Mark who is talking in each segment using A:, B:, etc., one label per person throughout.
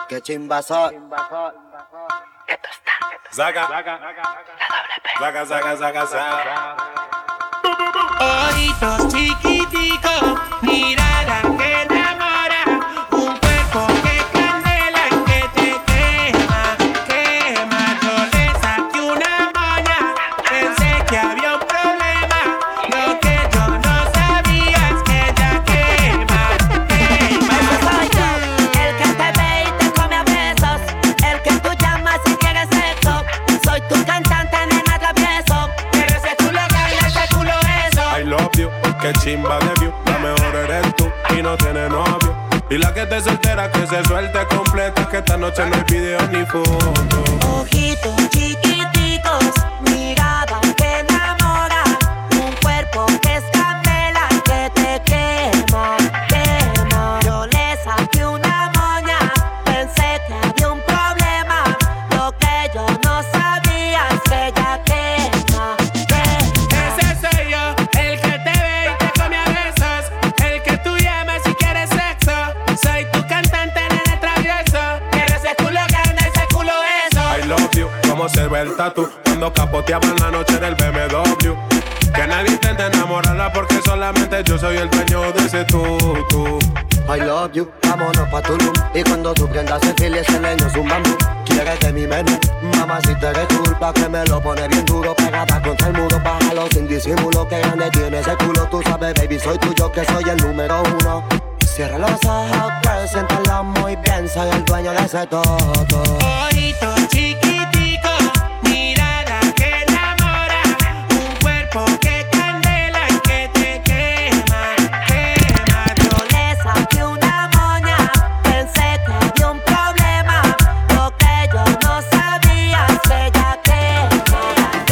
A: Qué chimba soy.
B: Esto está.
C: Zaga.
B: La doble P.
C: Zaga.
D: Ojitos chiquiticos, mirada que enamora, un cuerpo que candela, que te quema. Yo le saqué una moña, pensé que había un problema. Lo que yo no sabía es que ella quema.
E: Soy yo, el que te ve y te come a besos, el que tú llamas si quieres sexo. Soy tu cantante, nena travieso, pero ese culo gana, ese culo eso.
C: I love you, que chimba de view. La mejor eres tú y no tiene novio. Y la que te soltera que se suelte completa, que esta noche no hay video ni foto.
E: Ojitos chiquiticos, mirada que enamora, un cuerpo que es candela, que te quema. Yo le saqué una moña, pensé que había un problema. Lo que yo no sabía es que ella quema.
D: Ese soy yo, el que te ve y te come a besos, el que tú llamas si quieres sexo. Soy tu cantante, nene travieso, pero ese culo gana, ese culo eso.
C: I love you, como se ve el tatu cuando capoteaban la noche del BMW. Que nadie intente enamorarla porque solamente yo soy el dueño de ese tú.
A: I love you, vámonos pa' Tulum. Y cuando tú prendas el fil, ese leño es un bambú. Quieres de mi menú, mamá, si te eres culpa que me lo pone bien duro. Pegada contra el muro, bájalo sin disimulo. Que grande tiene ese culo, tú sabes, baby, soy tuyo, que soy el número uno. Cierra los ojos, girl, siéntalo muy bien. Soy el dueño de ese todo.
D: Ojitos chiquiticos, mirada que enamora, un cuerpo que candela, que te quema.
E: Yo le saqué una moña, pensé que había un problema. Lo que yo no sabía es que ella quema.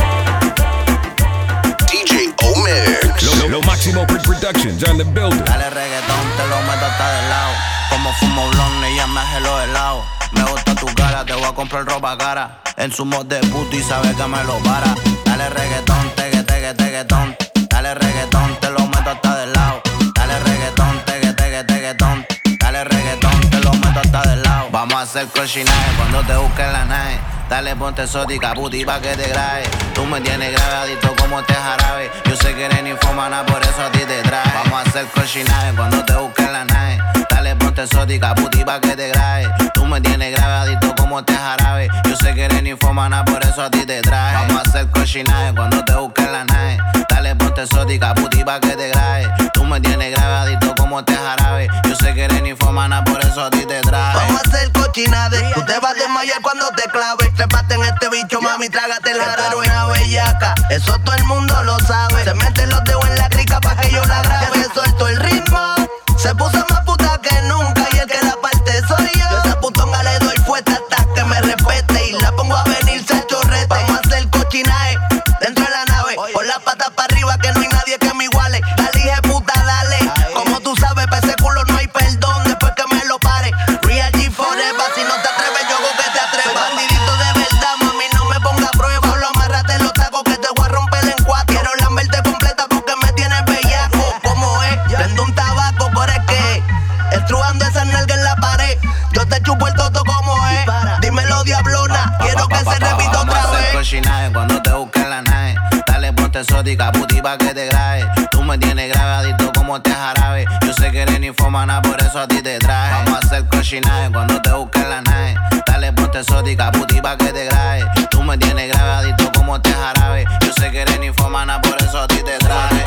F: DJ Omex.
G: Lo máximo Productions on the building.
H: Dale reggaetón, te lo meto hasta del lado. Como fumo blonde, ella me hace los helados. Me gusta tu cara, te voy a comprar ropa cara. En su mod de puto y sabe que me lo para. Dale reggaetón, teguetón. Dale reggaetón, te lo meto hasta del lado. Dale reggaetón, teguetón. Dale reggaetón, te lo meto hasta del lado. Vamos a hacer cochinaje cuando te busquen la nave. Dale, ponte exótica, puti, pa' que te grabe. Tú me tienes grabadito como te jarabe. Yo sé que eres ninfomana, por eso a ti te trae. Vamos a hacer cochinaje cuando te busquen la nave. Dale, ponte exótica, puti, pa' que te grabe. Tú me tienes grabadito como te jarabe. Yo sé que eres ninfomana, por eso a ti te trae. Vamos a hacer cochinaje cuando te busquen la nave. Dale, ponte exótica, puti, pa' que te grabe. Tú me tienes grabadito como te jarabe. Yo sé que eres ninfomana, por eso a ti te trae.
I: Vamos a hacer cochinaje, tú te vas a desmayar cuando te clave. Trépate en este bicho, mami, trágate el jarabe. Pero una bellaca, eso todo el mundo lo sabe. Se meten los dedos en la crica pa' que yo la grabe. Ya se suelto el ritmo, se puso más puta que nunca. Y el que la parte soy yo. Yo esa putonga le doy fuerte hasta que me respete. Y la pongo a venirse a chorrete. Vamos a hacer cochinaje dentro de la nave. Con las patas para arriba que no hay nadie que me iguale. Dale, hija puta, dale. Como tú sabes, pa' ese culo no hay perdón después que me lo pare. Real G forever, si no te atreves yo hago que te atrevas. Soy bandidito de verdad, mami, no me ponga a prueba. Solo amárrate los tacos que te voy a romper en cuatro. Quiero lamberte completa porque me tienes bellaco. ¿Cómo es? Prendo un tabaco, por es que estrujando esa nalga en la pared. Yo te chupo el toto como es. Dímelo, diablona, quiero que se repita otra vez.
H: Cochinaje cuando te busquen la nave. Dale, ponte exótica, puti, pa' que te grabe. Tú me tienes grabadito como te jarabe. Yo sé que eres ninfomana, por eso a ti te traje. Vamos a hacer cochinaje cuando te busquen la nave. Dale, ponte exótica, puti, pa' que te grabe. Tú me tienes grabadito como te jarabe. Yo sé que eres ninfomana, por eso a ti te traje.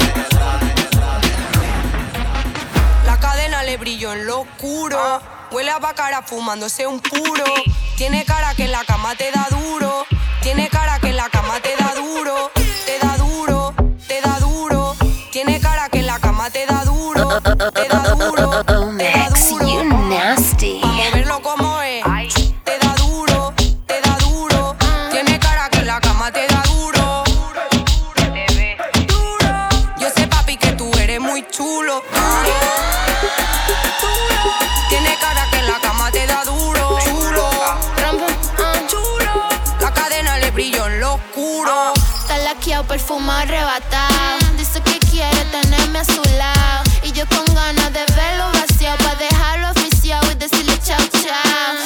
J: La cadena le brilló en lo oscuro. Huele a bacara fumándose un puro. Tiene cara que en la cama te da duro. Tiene cara que en la cama te da duro. Te da duro, te da duro. Tiene cara que en la cama te da duro. Te da duro, te da duro.
B: You nasty.
J: Vamos a verlo como es. Te da duro, te da duro. Tiene cara que en la cama te da duro. Duro. Yo sé, papi, que tú eres muy chulo. Tiene cara que en la cama te da duro. Chulo, chulo. La cadena le brilló en lo oscuro.
K: Está laqueado, perfumado, arrebatado. Dice que quiere tenerme a su lado. Y yo con ganas de verlo vaciado, pa' dejarlo oficiado y decirle chao, chao.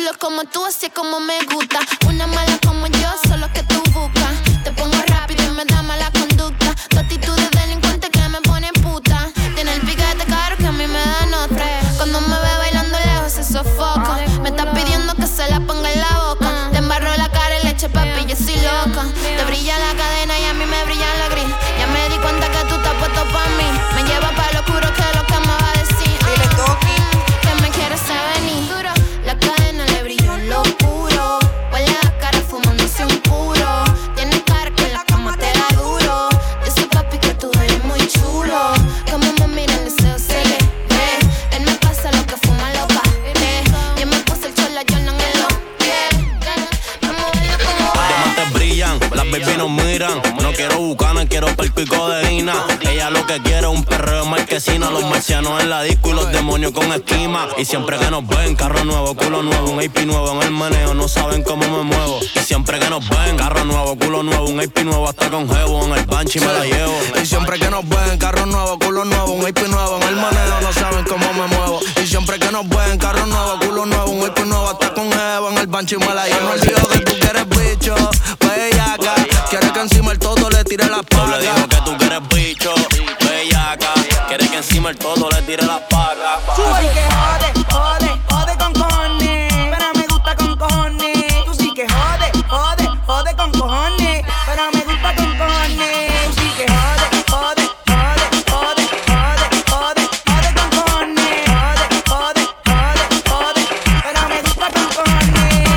K: chulo como tú, así es como me gusta. Una mala como yo, solo que tú buscas. Te pongo rápido y me da mala conducta. Tu actitud de delincuente que me pone puta. Tiene el piquete caro que a mí me da nota. Cuando me ve bailando lejos se sofoca. Me está pidiendo que se la ponga en la boca. Te embarro la cara y leche, papi, yo soy loca. Te brilla la cadena y a mí me brilla la gris. Ya me di cuenta que tú estás puesto pa' mí. Me lleva pa' lo oscuro que es lo que me va a decir. Que me quieres venir. Duro, la cadena le brilló en lo oscuro. Huele a cara fumándose un puro. Tienes cara que en la cama te da duro. Yo sé, papi, que tú eres muy chulo. Como me mira el deseo se le ve. Él me pasa lo que fuma lo bate. Yo me puse el chola, yo no en los pies. Vamos a verlo como
H: Los diamantes brillan, las baby nos miran. No quiero bucana, quiero perco y codeína. Ella lo que quiere es un perreo de marquesina. Los marcianos en la disco y los demonios con esquima. Y siempre que nos ven, carro nuevo, culo nuevo, un AP nuevo en el meneo, no saben cómo me muevo. Y siempre que nos ven, carro nuevo, culo nuevo, un AP nuevo, hasta con jevo en el banchi me la llevo.
I: Y siempre que nos ven, carro nuevo, culo nuevo, un AP nuevo en el meneo, no saben cómo me muevo. Y siempre que nos ven, carro nuevo, culo nuevo, un AP nuevo, hasta con jevo en el banchi me la llevo. No digo que tú quieres bicho, bellaca. Quieres que encima el todo le tire la paga.
H: Le digo que tú quieres bicho, bellaca. Quieres que encima el todo le tire la paga.
E: Tú sí que jode, jode, jode con cojones. Pero me gusta con cojones. Tú sí que jode, jode, jode con cojones. Pero me gusta con cojones. Tú sí que jode, jode, jode, jode, jode, jode, jode con cojones. Jode, jode, jode, jode. Pero me gusta con cojones.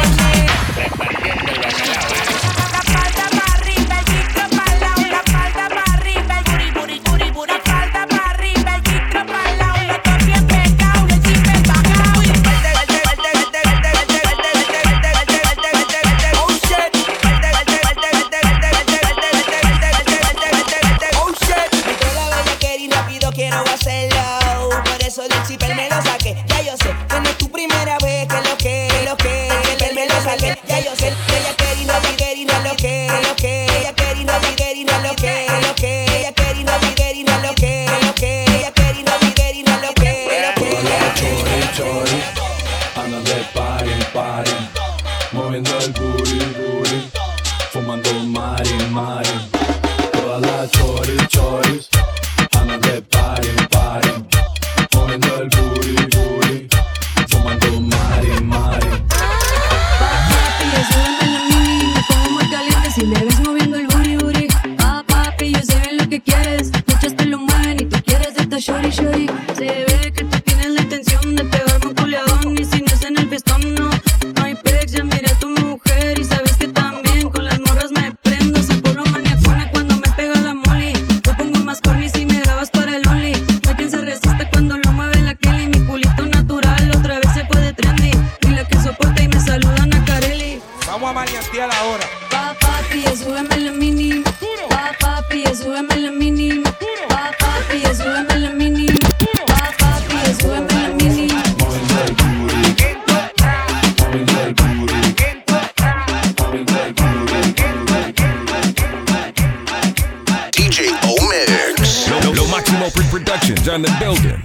E: La falda para arriba, el chico para el lado. La falda para arriba, el buri, buri, buri, buri. La falda para arriba, el chico para el lado. Los dos bien pegados, el chisme pagado. Oh shit. Oh shit. Me trae la bellaquera y rápido quiero hacerlo. Por eso del zipper me lo saqué. Ya yo sé que no es tu primera vez que lo que el zipper me lo saqué. Ya yo sé que ella quiere y no quiere y no lo que ella quiere y no quiere y no lo que ella quiere y no quiere y no lo que ella quiere y no quiere y no lo que
L: Chori, chori, andan de party en party, moviendo el booty, booty, fumando mari, mari. Todas las chori, choris, andan de party en party, moviendo el booty, booty, fumando mari, mari.
M: Papi, súbeme la mini, me pongo muy caliente si me ves moviendo el booty, booty. Papi, yo sé bien lo que quieres, muchas te lo mueven y tú quieres esta shori, shori. Se ve que tú tienes la intención de pegarme un culiadón y si no es en el fiestón, no hay pex, ya miré a tu mujer y sabes que también con las morras me prendo. Se pone maniacona cuando me pega la moli. Te pongo más corny si me grabas para el only. No hay quien se resiste cuando lo mueve la Kelly. Mi culito natural otra vez se fue de trendy. Y la que soporta y me saludan a Carelli.
N: Vamos a maniatear ahora.
M: Papi, súbeme la mini. Papi, súbeme la mini. Papi, súbeme la mini. Papi, súbeme la mini.
L: Moviendo el booty, moviendo el booty, moviendo el booty.
F: DJ Omix.
G: Lo Máximo Productions on the building.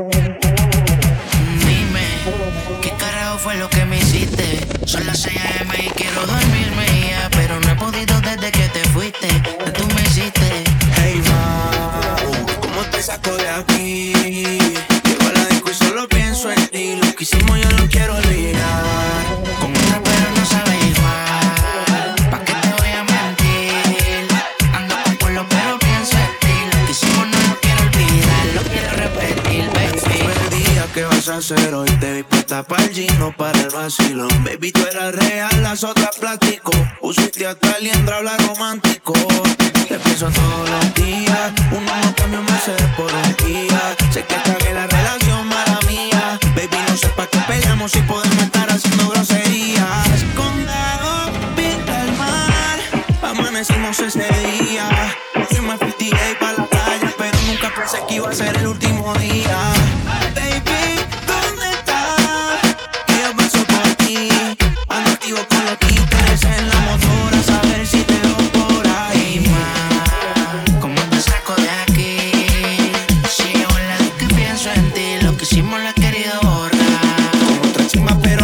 O: Dime, ¿qué carajo fue lo que me hiciste? Son las 6 AM y quiero dormirme ya, pero no he podido desde que te fuiste. ¿Qué tú me hiciste?
P: Hey, ma, ¿cómo te saco de aquí? Llego a la disco y solo pienso en ti. Lo que hicimos yo lo quiero olvidar.
O: Con otra pero no sabe igual. ¿Pa' qué te voy a mentir? Ando con pueblo pero pienso en ti. Lo que hicimos no lo quiero olvidar, lo quiero repetir, baby.
P: El día que vas a hacer hoy te vi puesta para el gino, para el vacilón. Baby, tú eras real, las otras plástico. Pusiste hasta liendra, habla romántico. Te pienso todos los días. Uno no cambia un mes por un día. Sé que cagué la relación, mala mía. Baby, no sé pa' qué peleamos si podemos estar haciendo groserías. Condado, pinta el mar. Amanecimos ese día. Fuimos a 58 pa' la playa, pero nunca pensé que iba a ser el último día. Baby, ¿dónde estás? Que yo paso por ti. Ando activo con los títeres en la motora, a saber si te veo por ahí.
O: ¿Cómo te saco de aquí? Si yo en la disco y pienso en ti. Lo que hicimos lo he querido borrar.
P: Con otra chimba, pero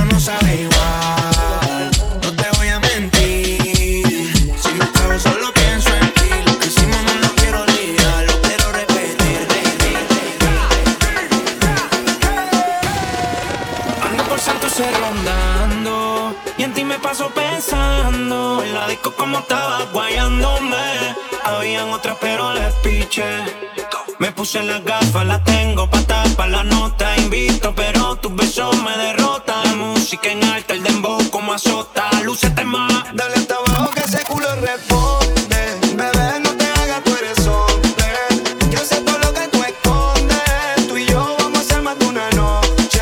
P: puse rondando y en ti me paso pensando. En la disco como estaba guayándome. Habían otras pero les piché. Me puse las gafas, las tengo pa' tapar la nota. Invito pero tus besos me derrotan. La música en alta, el dembow como azota. Lúcete más,
I: dale hasta abajo que ese culo responde. Bebé, no te hagas, tú eres hombre. Yo sé todo lo que tú escondes. Tú y yo vamos a hacer más de una noche.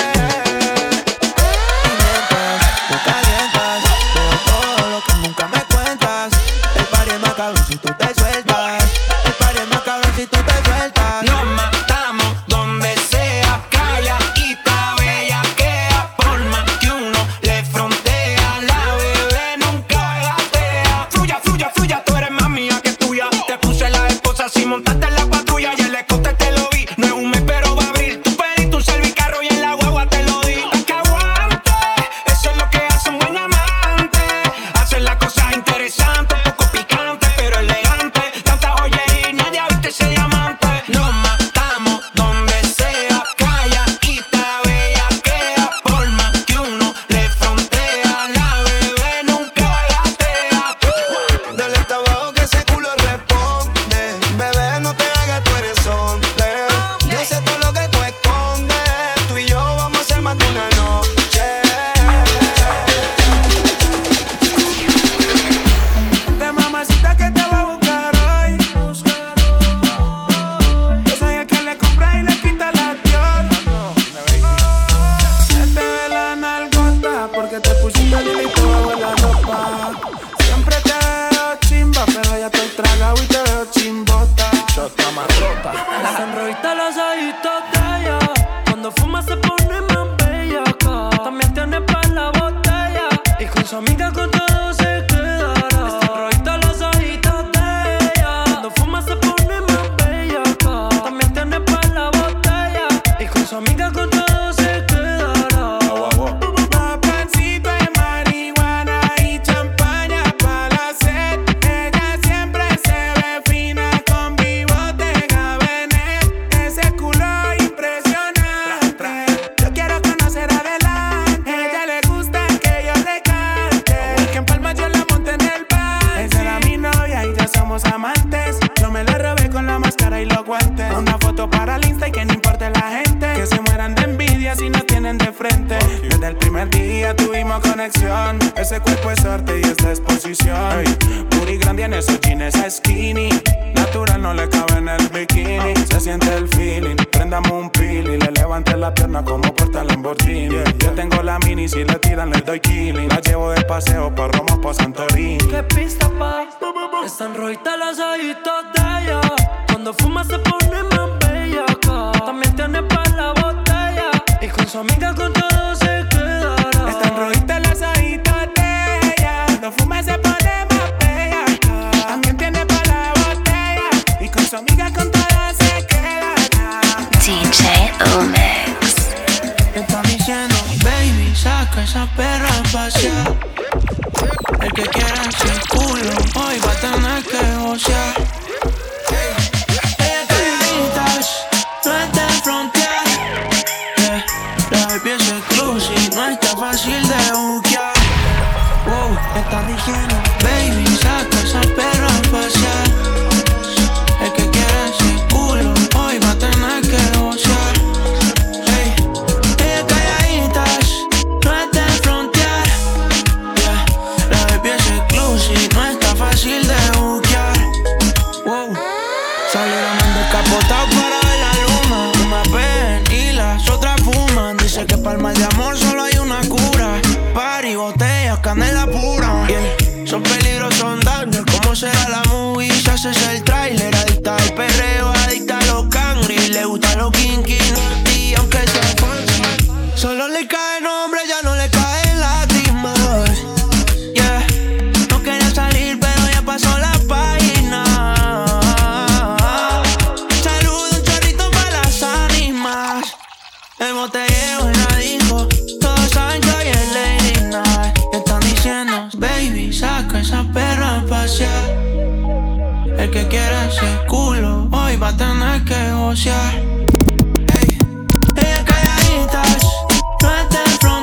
I: Y mientras me calientas, veo todo lo que nunca me cuentas. El party es más cabrón si tú te sueltas. El party es más cabrón si tú te sueltas.
P: nos matamos donde sea. Calladita, bellaquea. Por más que uno le frontea. La bebé nunca gatea. Fluya, fluya, fluya, tú eres más mía que tuya. Te puse la esposa si montaste en la patrulla. Y el escote te lo vi, no es un mes pero va a abrir. Tu pediste un servicarro y en la guagua te lo di. Pa' que aguante, eso es lo que hace un buen amante. Hacer las cosas interesantes, un poco picante pero elegante. Tanta joyería y nadie ha visto ese diamante. Nos matamos donde sea. Calladita, bellaquea. Por más que uno le frontea. La bebé nunca gatea.
I: Dale hasta abajo que ese culo responde. Bebé, no te hagas, tú eres hombre. Yo sé todo lo que tú escondes. Tú y yo vamos a hacer más de una noche.
P: De mamacita que te va a buscar hoy. Yo soy el que le compra y le quita la Dior. Se te ve la nalgota porque te pusiste el hilito bajo la ropa. Siempre te veo chimba, pero ya estoy tragado y te veo chimbota. Chota más rota.
N: La sonrojita los ojitos de ella. Cuando fuma se pone más bella acá. También tiene pa' la botella. Y con su amiga con todo se quedará. La sonrojita los ojitos de ella. Cuando fuma se pone más bella acá. También tiene pa' la botella. Y con su amiga con todo se quedará.
P: Papancito de marihuana y champaña pa' la sed. Ella siempre se ve fina con bigote Cabernet. Ese culo impresionante. Yo quiero conocer adelante. Ella le gusta que yo le cante. Que en Palma yo la monté en el bar. Esa era mi novia y ya somos amantes. Yo me la robé con la máscara y los guantes. Una foto para el Insta y que no importe la gente. Que se mueran de envidia si nos tienen de frente. Desde el primer día tuvimos conexión. Ese cuerpo es arte y esta exposición. Booty grande en esos jeans, esa skinny. Natural no le cabe en el bikini. Se siente el feeling. Prendamos un pili. Le levanté la pierna como porta Lamborghini. Yo tengo la mini, si le tiran le doy killing. La llevo de paseo pa' Roma, pa' Santorini.
N: ¿Qué pista pa? Están rojitas los ojitos de ella. Cuando fuma se pone más bella acá. También tiene pa' la botella. Y con su amiga con todo se quedará.
P: Están rojitas las ojitos de ella. Cuando fuma se pone más bella acá. También tiene pa' la botella. Y con su amiga con todo se quedará.
B: DJ Umex.
I: Me está diciendo, baby, saca esa perra a pasear. El que quiera sin culo, hoy va a tener que gocear. Ella calladitas, no está en frontear. La baby es exclusive, no está fácil de buquear. Wow, me está diciendo, baby, saca esa perra a pasear. El que quiera sin culo, hoy va a tener que gocear. Fácil de buquear. Wow. Salieron descapotados para ver la luna. Una ven y las otras fuman. Dice que para el mal de amor solo hay una cura. Party, botellas, canela pura. Yeah. Son peligros, son daños. ¿Cómo será la movie? Se hace el trailer. Adicta al perreo, adicta a los cangri. Le gusta los kinky. Y aunque sea fancy, solo le cae nombre, ya no le caen lágrimas. Pasó la página. Saludo, un chorrito para las ánimas. El botellero en la disco. Todos saben que hoy es Lady Night. Están diciendo, baby, saca esa perra a pasear. El que quiera ese culo, hoy va a tener que gocear. Ella calladitas, no está en front.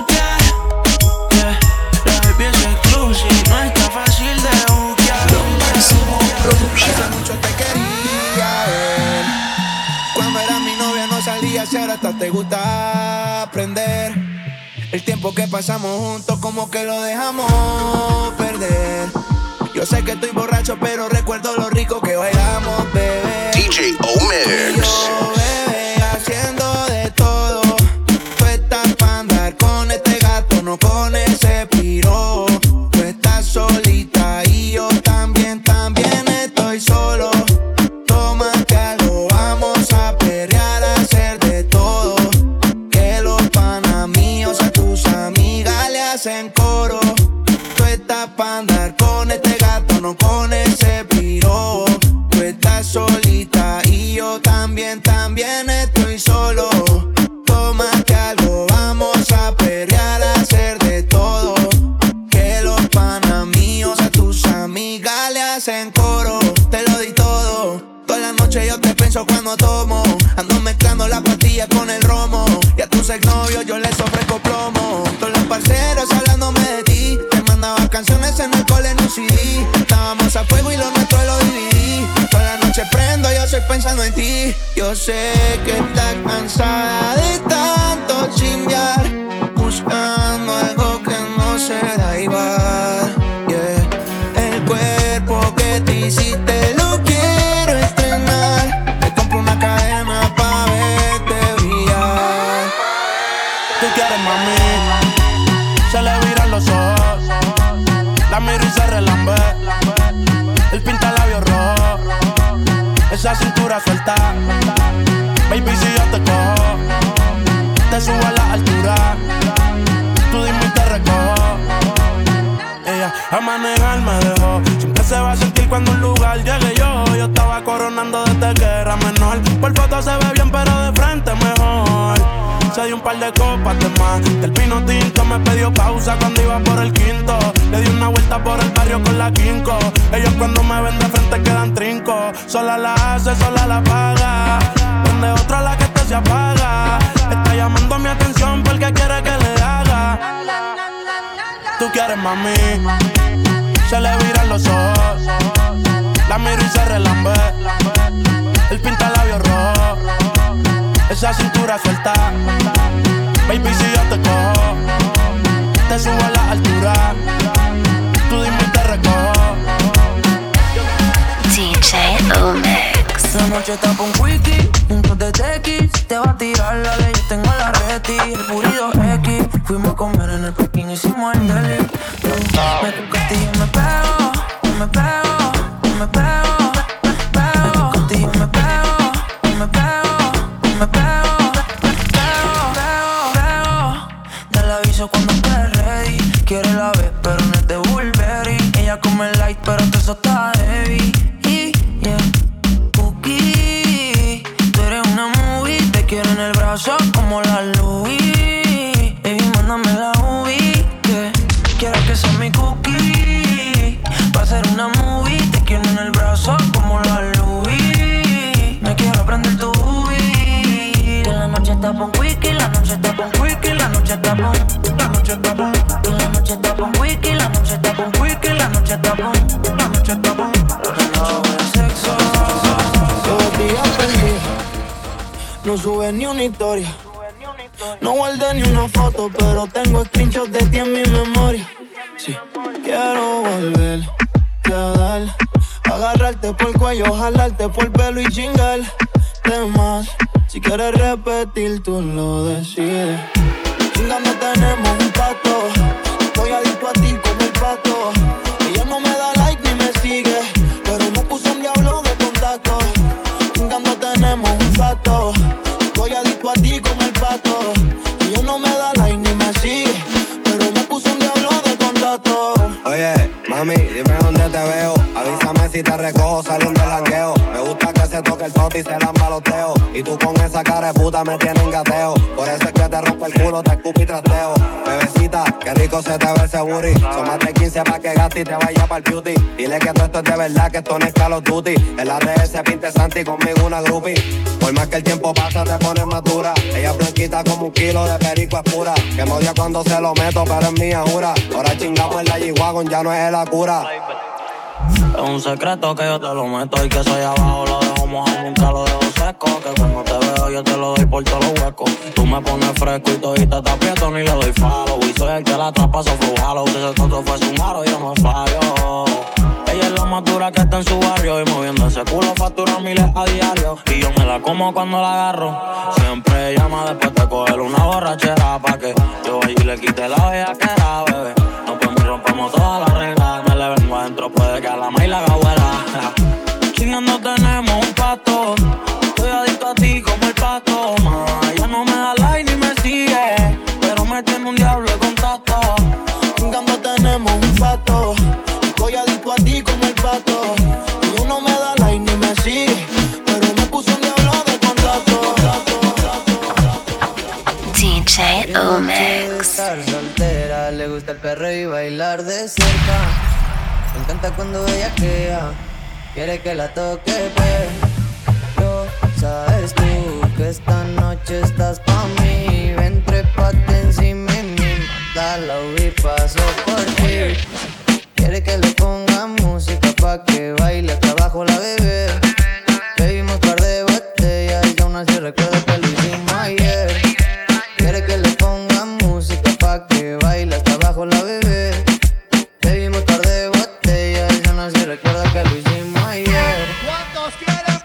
P: ver. El tiempo que pasamos juntos como que lo dejamos perder. Yo sé que estoy borracho, pero recuerdo lo rico que bailamos, bebé.
F: DJ Omex.
P: Yo, bebé, haciendo de todo. Tú estás pa' andar con este gato, no con ese piro. Tú estás solita y yo también estoy solo. Tómate algo, vamos a perrear, a hacer de todo. Que los panas míos a tus amigas le hacen coro. Tú estás pa' andar con este gato, no con ese piro. Tú estás solita y yo también estoy solo. Tómate algo, vamos a perrear, a hacer de todo. Que los panas míos a tus amigas le hacen coro. Te lo di todo. Toda la noche yo te pienso cuando tomo. Ando mezclando la pastilla con el romo. Y a tus exnovios yo les ofrezco plomo. Todos los parceros hablándome de ti. Te mandaba canciones en el cole en un CD. Estábamos a fuego y lo nuestro lo dividí. Toda la noche prendo, yo estoy pensando en ti. Yo sé que estás cansada de tanto chimbear, buscando algo que no será igual. Yeah. El cuerpo que te hiciste lo quiero estrenar. Te compro una cadena pa' verte brillar.
Q: Tú quieres, mami, se le viran los ojos. La miro y se relambe. El pinta labios rojo. Esa cintura suelta. Baby, si yo te cojo, te subo a la altura. Tú dime y te recojo. Ella a manejar me dejó. Siempre se va a sentir cuando un lugar llegue yo. Yo estaba coronando desde que era menor. Por foto se ve bien, pero de frente mejor. Se dio un par de copas de más. Del pino tinto me pidió pausa cuando iba por el quinto. Le di una vuelta por el barrio con la quinco. Ellos cuando me ven de frente quedan trinco. Sola la hace, sola la paga. Donde otra la que este se apaga. Está llamando mi atención porque quiere que le haga. Tú quieres, mami, se le viran los ojos. La miro y se relambe. El pinta labios rojo. Esa cintura suelta. Baby, si yo te cojo, te subo a la altura. Tú dime y te recojo.
B: DJ Omex.
R: La noche está con quickie, juntos de tequis. Te va a tirar la ley, yo tengo la reti. El purido X, fuimos a comer en el parking, hicimos el deli. Me tocaste y yo me pego, me pego, me pego. Cuando estés ready, quiere la vez, pero no es de Burberry. Ella come light, pero eso está heavy. Yeah. Cookie, tú eres una movie, te quiero en el brazo como la Louis. Baby, mándame la UV, que quiero que sea mi cookie. Va a ser una movie, te quiero en el brazo como la Louis. Me quiero aprender tu UV. Que la noche está con quickie, la noche está con quickie, la noche está con. La noche está con wiki, la noche está con wiki, la noche está con, la noche está con, sexo.
P: Todos días perdí, no subes ni una historia, no guardé ni una foto, pero tengo screenshots de ti en mi memoria. Sí, quiero volver a dar, agarrarte por el cuello, jalarte por el pelo y chingarte más. Si quieres repetir, tú lo decides. Chingando tenemos un pacto. Estoy adicto a ti como el pato. Ella no me da like ni me sigue, pero me puso un diablo de contacto. Chingando tenemos un pacto. Estoy adicto a ti como el pato. Ella no me da like ni me sigue, pero me puso un diablo de contacto.
A: Oye, mami, dime dónde te veo. Avísame si te recojo, saliendo del jangueo. Me gusta que se toque el tote y se la maloteo. Y tú con esa cara de puta me tienes en gateo. Por eso es que te rompo el culo, te escupo y trasteo. Bebecita, qué rico se te ve ese booty. Son más de 15 pa' que gaste y te vaya pa'l beauty. Dile que todo esto es de verdad, que esto no es Call of Duty. En la RS pinte Santi, conmigo una groupie. Por más que el tiempo pasa te pones más dura. Ella es blanquita como un kilo de perico es pura. Que me odia cuando se lo meto, pero es mía, jura. Ahora chingamos en la G-Wagon, ya no es la cura.
R: Es un secreto que yo te lo meto y que soy abajo lo dejo mojado nunca lo dejo seco. Que cuando te veo yo te lo doy por todos los huecos. Tú me pones fresco y todita te aprieto ni le doy follow. Y soy el que la atrapa, so frujalo. Ese toto fue su maro y yo no fallo. Ella es la más dura que está en su barrio. Y moviendo ese culo factura miles a diario. Y yo me la como cuando la agarro. Siempre llama después de coger una borrachera. Pa' que yo vaya y le quite la bellaquera, bebé. Nos vemos y rompemos todas las reglas. Me le vengo adentro, puede que a la maíz la gabuela. Chingando tenemos un pato. Estoy adicto a ti como el pato. Ya no me da like ni me sigue, pero me tiene un diablo de contacto. Chingando tenemos un pato. Estoy adicto a ti como el pato. Y uno me da like ni me sigue, pero me puso un diablo de contacto.
B: DJ Omex.
S: Estar soltera, le gusta el perreo y bailar de cerca. Me encanta cuando ella queda, quiere que la toque, pero sabes tú que esta noche estás pa' mí. Ven, trépate encima de mí, dale y paso por ti. Quiere que le ponga música pa' que baile hasta abajo la bebé. Bebimos par de botellas y aún así recuerdo que lo hicimos ayer. Quiere que le ponga música pa' que baile hasta abajo la bebé. Bebimos par de botellas y aún así recuerdo que lo hicimos ayer. ¿Cuántos quieren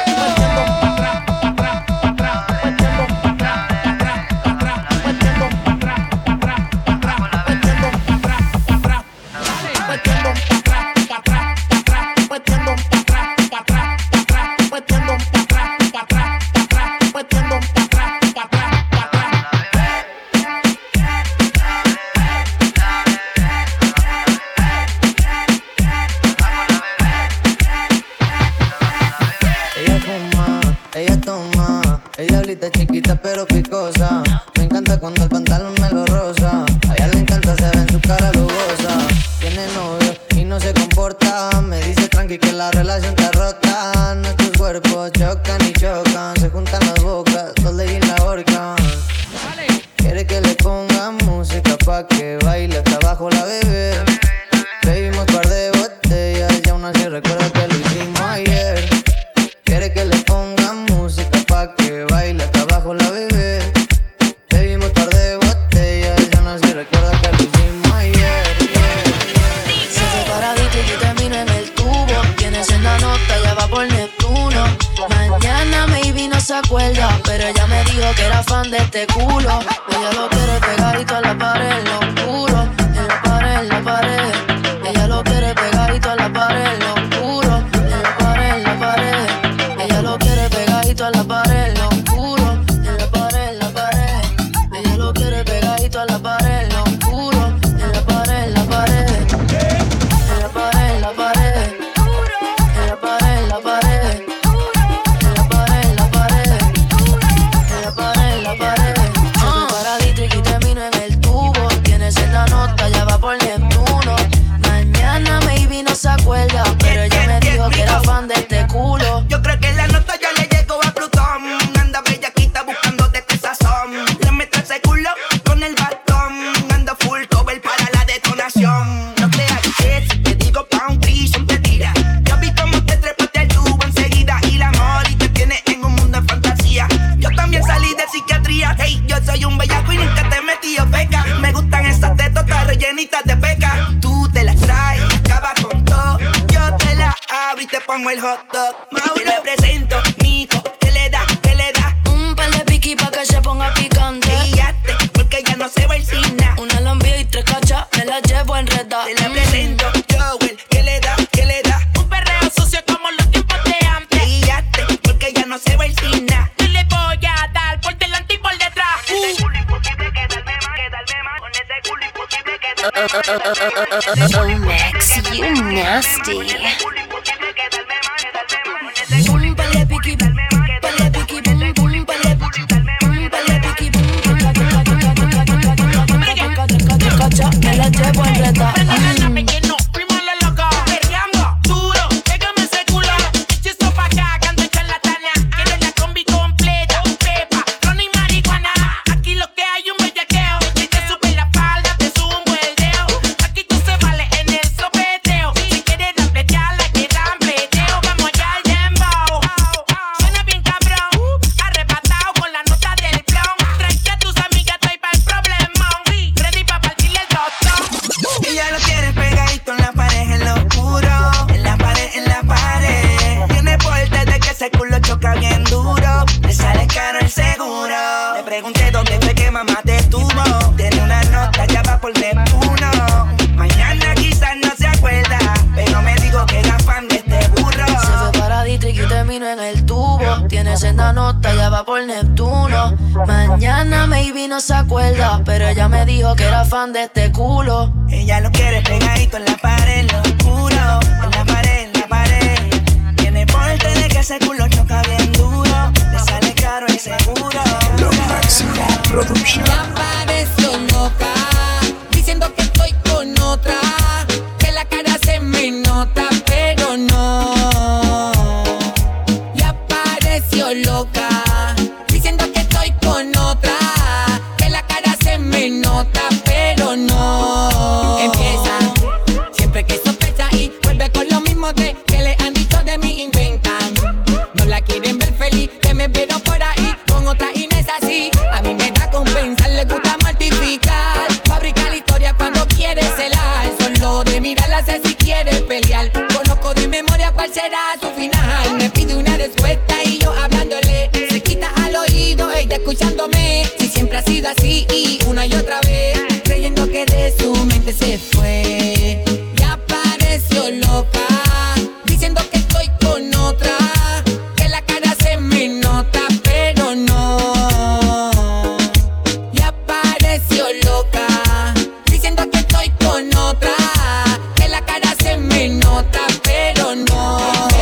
S: chiquita pero picosa. Me encanta cuando el pantalón me lo rosa. A ella le encanta, se ve en su cara lujosa. Tiene novio y no se comporta. Me dice tranqui que la relación está rota. Nuestros cuerpos chocan y chocan. Se juntan las bocas, dos leyes en la horca. Quiere que le ponga música pa' que baile hasta abajo la bebé. Bebimos par de botellas y aún así recuerdo que lo hicimos ayer. Quiere que le ponga música pa' que baile hasta abajo la bebé. Bebimos par de botellas y aún así recuerdo que lo hicimos ayer.
K: Se separadito y yo termino en el tubo. Tienes en la nota, ya va por Neptuno. Mañana maybe no se acuerda, pero ella me dijo que era fan de este culo. Ella lo quiere pegadito a la pared, en lo oscuro. En la pared, en la pared. Ella lo quiere pegadito a la pared, en lo oscuro. En la pared, en la pared. Ella lo quiere pegadito a la pared, en lo oscuro. En la pared, en la pared. Ella lo quiere pegadito a la pared, en lo oscuro. En la pared, en la pared. En la pared, en la pared. En la pared, en la pared. En la pared, en la pared. En la pared, en la pared. Estoy paradito y termino en el tubo. Tienes esta nota, ya va por Neptuno. Mañana maybe no se acuerda, pero ella me dijo que era fan de este culo.
I: Yo creo que la nota ya le llegó a Plutón. Anda bellaquita buscando de este sazón. Le meto ese culo con el bastón. Anda full cover para la detonación. No creas que si te digo pa' un trillón te tira. Yo vi cómo te trepaste al tubo enseguida. Y la moli te tiene en un mundo de fantasía. Yo también salí de psiquiatría. Hey, yo soy un bellaco y nunca te he metido feca. Me gustan esas tetotas rellenitas de peca. Tú te las traes, acaba con todo. Yo te la abro y te pongo el hot dog. Maui represento, mico, ¿qué le da? ¿Qué le da?
K: Un par de piqui pa' que se ponga picante.
I: Guíate, porque ya no se va el cine.
K: Una lambía y 3 cachas, me la llevo enredada.
I: Te la presento, Joel, ¿qué le da? ¿Qué le da?
D: Un perreo sucio como los tiempos de antes.
I: Guíate, porque ya no se va el cine.
D: Yo le voy a dar por delante y por detrás.
I: Ese culo imposible, quedarme más. Con ese culo imposible, quedarme más.
B: Omex, you nasty.
K: Un par de piqui, par de piqui, un par de piqui, cacha, me la llevo enredada.
D: Me lleno, primo lo loco. Perreando, duro, pégame ese culo. Eche eso pa' acá, canto en charlatana. Quiero la combi completa, pepa, ron y marihuana. Aquí lo que hay un bellaqueo. Si te sube la falda, te subo un buen dedo. Aquí tú se vale en el sopeteo. Si quieres rampletear, la que rampleteo. Vamos allá al dembow.
R: va por Neptuno. Mañana maybe no se acuerda, pero ella me dijo que era fan de este culo.
O: Ella lo quiere pegadito en la pared, lo juro. En la pared, en la pared. Tiene porte de que ese culo choca bien duro. Le sale caro y seguro.
G: Lo máximo production.
T: Ya pareció loca, diciendo que estoy con otra. Que la cara se me nota, pero no. Ya pareció loca, diciendo que estoy con otra. Que la cara se me nota, pero no. Empieza siempre que sospecha y vuelve con lo mismo de que le han dicho de mí, inventan. No la quieren ver feliz, que me vieron por ahí con otra y no es así. A mí me da con pensar, le gusta mortificar, fabricar historias cuando quiere celar. Solo de mirarla sé si quiere pelear. Conozco de memoria cuál será su final. Me pide una respuesta y yo hablándole. Se quita al oído, ella escuchándome. Si siempre ha sido así y una y otra vez, creyendo que de su mente se fue. Ya pareció loca, diciendo que estoy con otra. Que la cara se me nota, pero no. Ya pareció loca, diciendo que estoy con otra. Que la cara se me nota, pero no.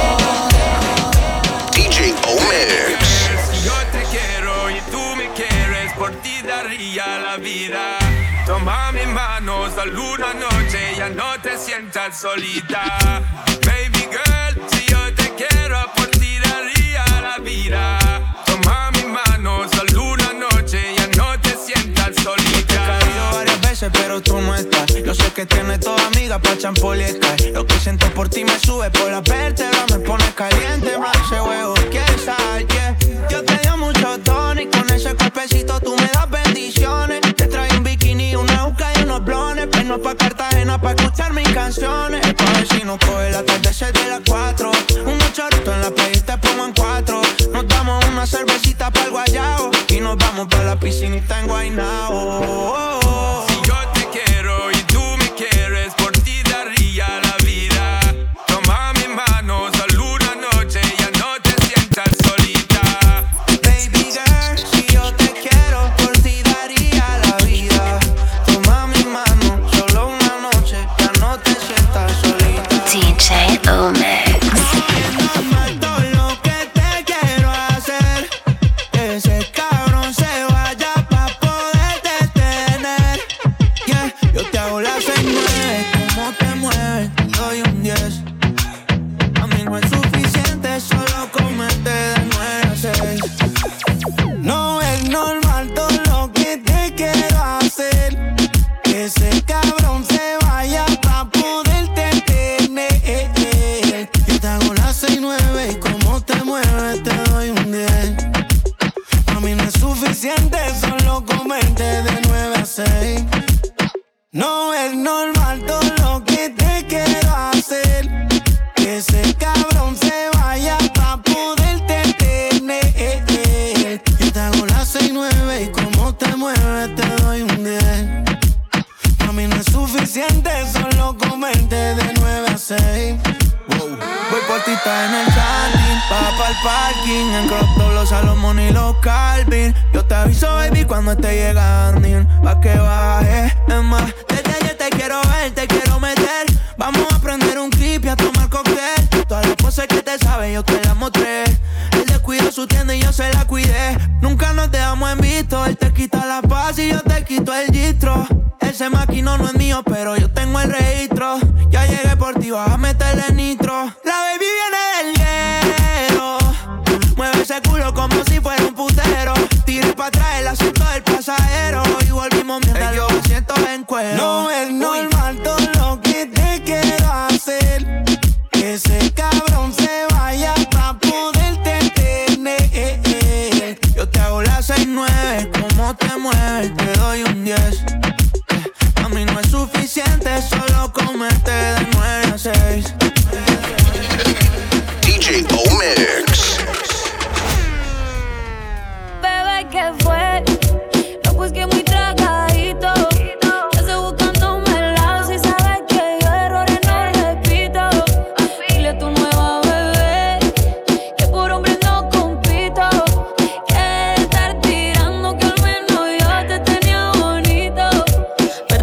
F: DJ Omex.
C: Yo te quiero y tú me quieres, por ti daría la vida. Toma mi mano, solo una noche, ya no te sientas solita. Baby girl, si yo te quiero, por ti daría la vida. Toma mi mano, solo una noche, ya no te sientas solita.
Q: Te he caído varias veces, pero tú no estás. Yo sé que tienes toda amiga pa' champoliescar. Lo que siento por ti me sube por la vértebra, me pone caliente, más ese huevo quieres saber, yeah. Yo te dio mucho tono y con ese cuerpecito tú me das bendiciones. Te traigo un bikini, una juca y unos blones. Pero pa' Cartagena pa' escuchar mis canciones. El pa' vecino coge el atardecer de las 4. Unos choritos en la playa y te pongo en 4. Nos damos una cervecita pa'l guayao y nos vamos pa' la piscinita en Guaynao.
C: Si yo te quiero y tú me quieres, por ti daría la vida. Toma mi mano, solo una noche, ya no te sientas solita.
Q: Baby girl, si yo te quiero, por ti daría la vida. Toma mi mano, solo una noche, ya no te sientas solita.
B: DJ Omex.
Q: Todo lo que te quiero hacer, que ese cabrón se vaya pa' poder detener. Yeah, yo te hago la 6-9, como te mueves, te doy un 10. A mí no es suficiente, solo comerte de 9 a 6. No es normal todo lo que te quiero hacer, que ese cabrón se vaya pa' poderte tener. Yo te hago la 6-9 y como te mueves te doy un 10. A mí no es suficiente solo comerte de 9 a 6. No es normal todo lo que te quiero hacer, que ese cabrón se vaya pa' poderte tener. Yo te hago la 6-9 y como te mueves te doy un 10. A mí no es suficiente solo comerte de 9 a 6. Voy por ti, está en el jardín, pa' pa'l parking, en crop top, los Salomón y los Calvin. Yo te aviso, baby, cuando esté llegando, pa' que baje. Es más, desde ayer te quiero ver, te quiero meter. Vamos a prender un clip y a tomar cóctel. Todas las poses que te sabes, yo te las mostré. Él descuidó su tienda y yo se la cuidé. Nunca nos dejamos en visto, él te quita la paz y yo te quito el gistro. Ese maquino no es mío, pero yo tengo el registro. Ya llegué por ti, vas a meterle nitro. La baby viene del hielo, mueve ese culo como si fuera un putero. Tiré pa' atrás el asiento del pasajero y volvimos mientras los asientos en cuero. No es normal todo lo que te quiero hacer, que ese cabrón se vaya pa' poderte tener. Yo te hago la 6-9, como te mueves te doy un 10. A mí no es suficiente solo comerte de 9 a 6.
F: DJ Omex.
M: Bebé, ¿qué fue? No, pues que muy tragadito. Ya estoy buscándome el lado. Si sabes que yo errores no repito. Dile a tu nueva bebé que por hombre no compito. Que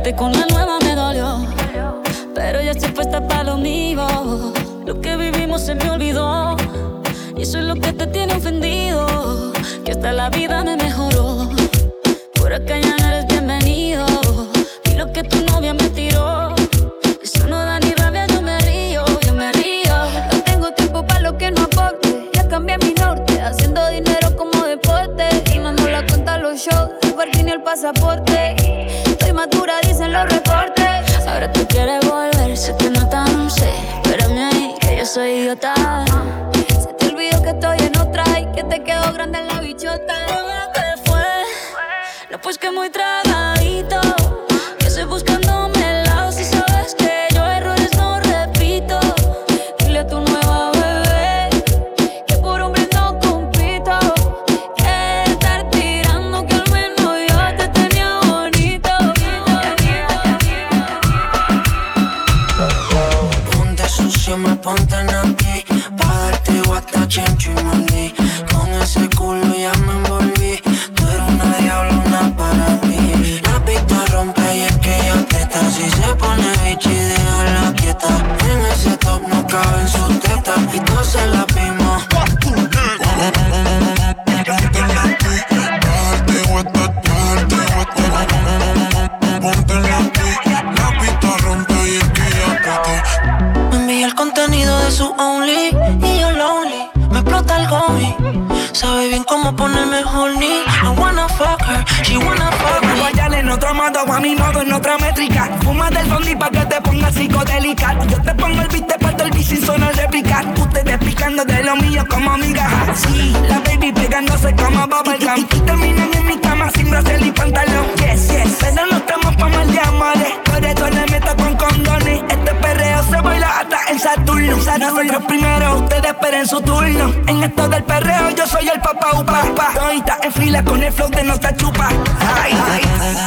U: Dejarte con la nueva me dolió, pero ya estoy puesta para lo mío. Lo que vivimos se me olvidó, y eso es lo que te tiene ofendido, que hasta la vida me mejoró. Por acá ya no eres bienvenido, y lo que tu novia me tiró, eso no da ni rabia, yo me río, yo me río.
M: No tengo tiempo para lo que no aporte, ya cambié mi norte, haciendo dinero como deporte, y no nos la cuentan los shows, el parking y el pasaporte. Estoy madura, dicen los reportes.
U: Ahora tú quieres volver, se te nota, no sé, espérame ahí, que yo soy idiota.
M: Se te olvidó que estoy en otra y que te quedó grande en la bichota.
U: ¿Qué fue? No, pues que muy tragadito, que estoy buscándome el lado. Si sabes que yo errores no repito, dile a tu nueva bebé que por hombre no compito, que estar tirando que al menos yo te tenía bonito.
O: Ponte sucio, me ponte en a ti, pa' darte guata, chencho y mandí. Con ese culo ya me envolví, tú eres una diablona para mí. La pista rompe y es que ella aprieta, si se pone bichi déjala quieta. En ese top no caben sus tetas y todos se la vimos. Me envía el contenido de su Only y yo lonely, me explota el gomi. Sabe bien cómo ponerme horny. I wanna fuck her, she wanna fuck me.
V: Guayale en otro modo, a mi modo en otra métrica. Fuma del fondi pa' que te pongas psicodélica. Yo te pongo el beat, te parto el beat sin sonar réplica. Ustedes picando de lo mío como migajas. Sí, la baby pegándose como bubblegum. Y terminan en mi cama sin brasier y pantalón. Yes, yes, pero no estamos pa' mal de amores. Por eso le meto con condones. Este perreo se baila hasta en Saturno. Nosotros primero, ustedes esperen su turno. En esto del perreo yo soy el papá upa. Todita en fila con el flow de nota chupa. Ay, ay.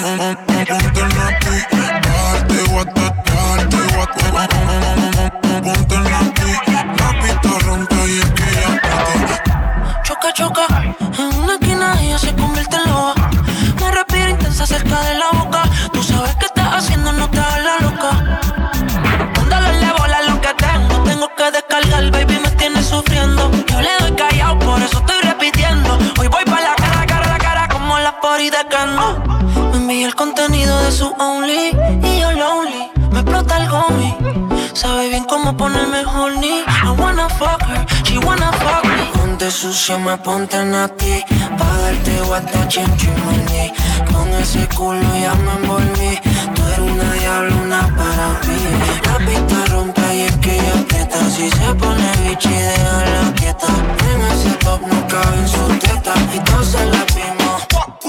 O: Choca, choca, en una esquina ella se convierte en loba. Me respira intensa cerca de la boca. Tú sabes que estás haciendo, no te hagas la loca. Dándole le bola lo que tengo que descargar, baby, me tiene sufriendo. Yo le doy callado, por eso estoy repitiendo. Hoy voy pa' la cara, como la pori de Kendo. Me envía el contenido de su Only y yo lonely, me explota el gomi. Sabe bien cómo ponerme horny. I wanna fuck her, she wanna fuck me. Ponte sucia, me ponte en a ti, pa' darte guata, chencho y mandí. Con ese culo ya me envolví, tú eres una diablona para mí. La pista rompe y es que ella aprieta, si se pone bichi déjala quieta. En ese top no caben sus tetas y todos se la vimos.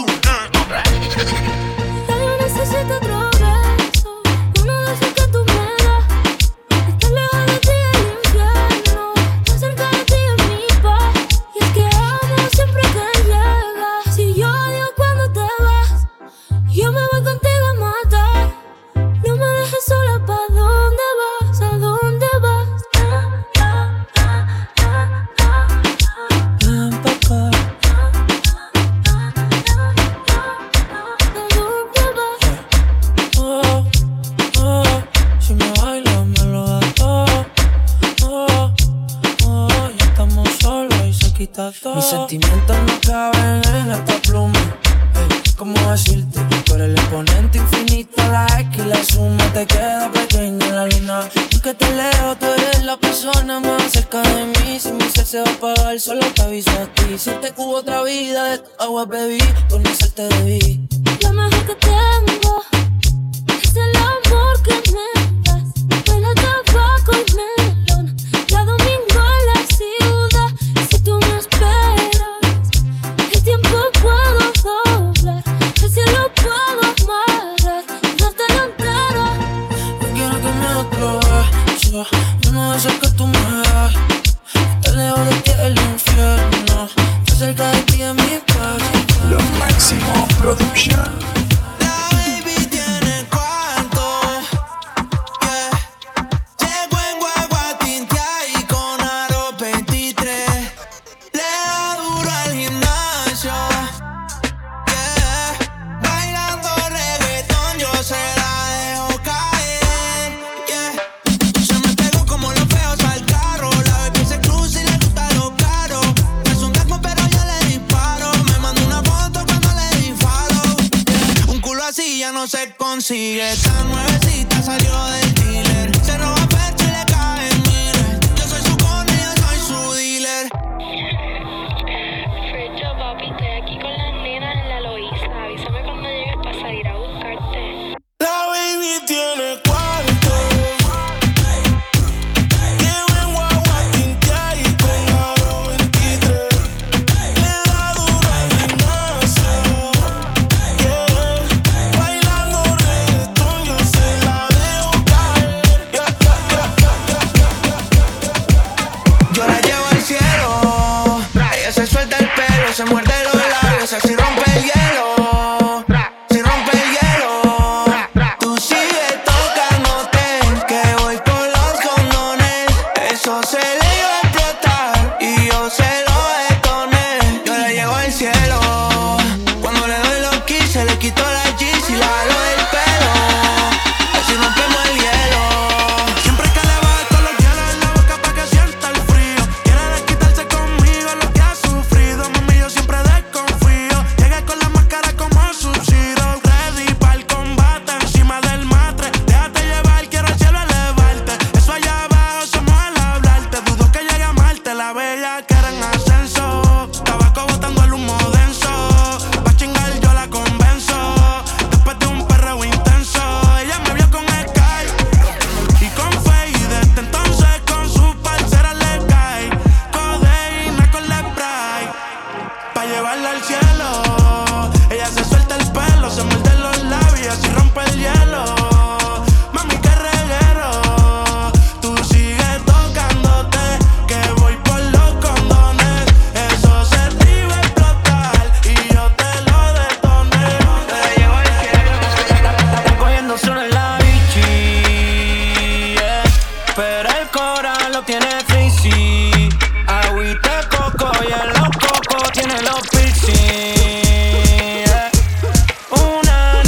M: Yo necesito otro beso, uno de esos que tú me das. Estar lejos de ti es el infierno, más cerca de ti es mi paz. Y es que amo siempre que llegas. Si yo odio cuando te vas, yo me voy contigo a matar. No me dejes sola, ¿pa' dónde vas? ¿A dónde vas?
O: Ven pa' acá. Si me bailas me lo das todo. Ya estamos solos y se quita todo. Mis sentimientos no caben en esta pluma. ¿Cómo decirte? Tú eres el exponente infinito, la X y la suma te queda pequeña en la luna. Aunque te leo, tú eres la persona más cerca de mí. Si mi ser se va a apagar, solo te aviso a ti. Si te cubo otra vida de tu agua bebí, conocerte debí.
M: Lo mejor que tengo es el amor que me das. Huele a tabaco y melón, ya domingo en la ciudad. Si tú me esperas, el tiempo puedo doblar, el cielo puedo amarrar y dártelo entero.
O: Yo quiero que me des otro beso, uno de esos que tú me das. Estar lejos de ti es el infierno, estar cerca de ti es mi paz.
G: Lo máximo production.
O: La
P: ya no se consigue. Esta nuevecita salió del dealer. Se roba pecho y le caen miles. Yo soy su cone, yo soy su dealer.
H: Fercho, papi, estoy aquí con las nenas en la Loíza. Avísame cuando llegues para salir a buscarte.
P: La baby tiene cuarto. Lleva en guagua tintea y con aro 23. Le da duro al gimnasio. Yeah. Bailando reggaetón, yo se la dejo caer. Yo la llevo al cielo. Ella se suelta el pelo, se muerde los labios, así rompe el hielo. Si rompe el hielo. Tú sigue tocándote, que voy por los condones. Eso se le iba a explotar y yo se lo detoné. Yo la llevo al cielo. Cuando le doy los keys, se le quitó la jeans y la jalo del pelo. Así rompemos el hielo. Siempre que le bajo con los hielos en la boca pa' que sienta el frío. Quiere desquitarse conmigo lo que ha sufrido. Mami, yo siempre desconfío. Llegué con la máscara como Sub-Zero. Ready pa'l combate encima del matre. Déjate llevar, quiero al cielo elevarte. Eso allá abajo somos al hablarte. Dudo que llegue a amarte, la bella que era en ascenso. Tabaco botando el humo denso. Pa' chingar yo la convenzo. Después de un perreo intenso, ella me vio con Sky y con Faye. Y desde entonces con su parcera le cae codeína con la spray pa' llevarla al cielo. Ella se suelta el pelo, se muerde los labios y rompe el hielo. Mami, qué reguero. Tú sigues tocándote, que voy por los condones. Eso se te iba a explotar y yo te lo detoné. Te la llevo al cielo.
N: Está cogiendo solo en la bichi, yeah. Pero el coral lo tiene frizzy. Agüita de coco y en los cocos tiene los piercing, yeah. Una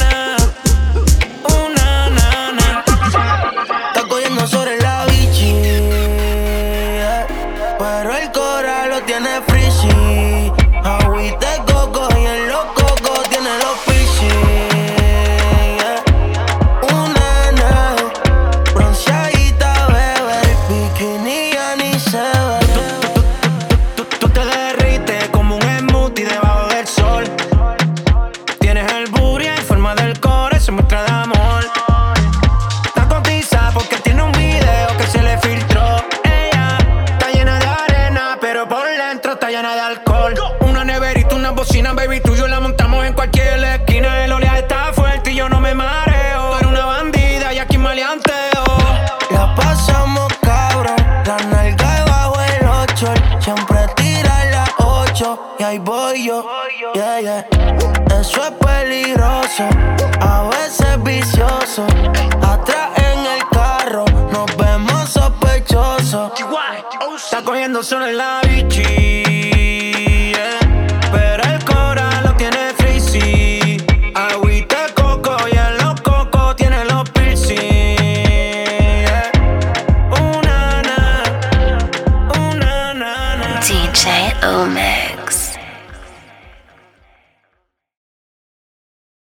N: nana.
I: Está cogiendo sobre la bichi, yeah. Pero el coral lo tiene frizzy. Agüita de coco y en los cocos tiene los piercing, yeah. Una nana, bronceadita, bebé. El bikini ya ni se ve.
N: Tú te derrites como un smoothie debajo del sol. Tienes el booty en forma del core, se muestra de amor. Está cotiza porque tiene un video que se le filtró. Ella está llena de arena, pero por dentro está llena de alcohol. Una neverita, una bocina, baby, tú y yo la montamos en cualquier esquina. El oleaje está fuerte y yo no me mareo. Tú eres una bandida y aquí maleanteo.
I: La pasamos cabrón, la nalga debajo el 8. Siempre tira las 8 y ahí voy yo, yeah, yeah. Eso es peligroso, a veces vicioso. Atrás en el carro, nos vemos sospechosos.
N: Está cogiendo solo en la